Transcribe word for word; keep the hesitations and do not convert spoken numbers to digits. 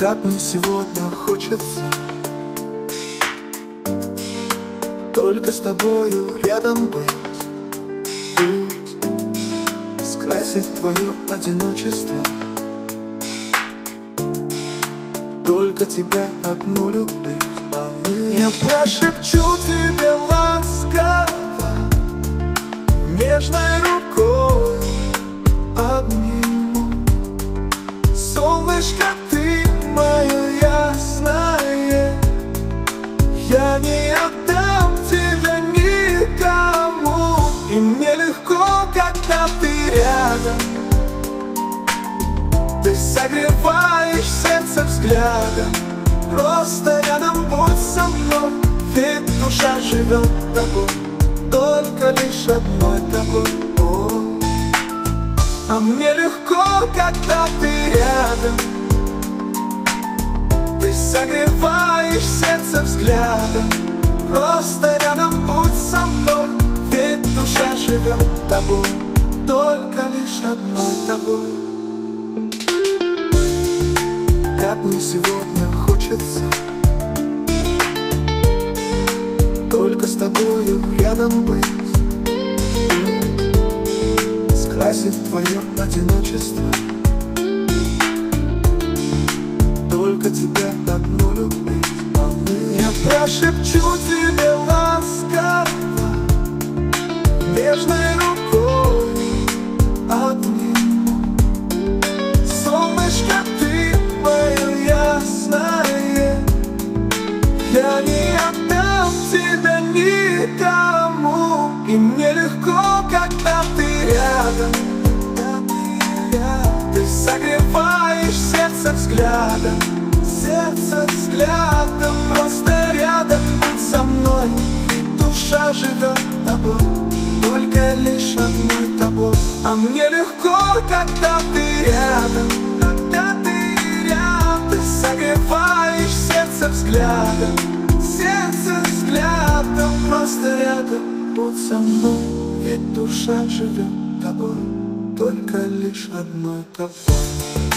Как мне сегодня хочется только с тобою рядом быть, скрасить твое одиночество. Только тебя одну любить. Я прошепчу тебе ласково, нежной рукой обниму. Солнышко, ты мое ясное, я не отдам тебя никому. И мне легко, когда ты рядом, ты согреваешь сердце взглядом. Просто рядом будь со мной, ведь душа живет тобой, только лишь одной тобой. О, а мне легко, когда ты рядом, ты согреваешь сердце взглядом. Просто рядом будь со мной, ведь душа живет тобой, только лишь одной тобой. Как мне сегодня хочется только с тобою рядом быть, скрасить твое одиночество. Только тебя одну любить. Я прошепчу тебе ласково, нежной рукой обниму. Солнышко, ты мое ясное, я не отдам тебя никому. И мне легко, когда ты рядом, ты согреваешь сердце взглядом. Сердце взглядом, просто рядом будь со мной, ведь душа живет тобой, только лишь одной тобой. А мне легко, когда ты рядом, когда ты рядом, ты согреваешь сердце взглядом. Сердце взглядом, просто рядом будь со мной, ведь душа живет тобой, только лишь одной тобой.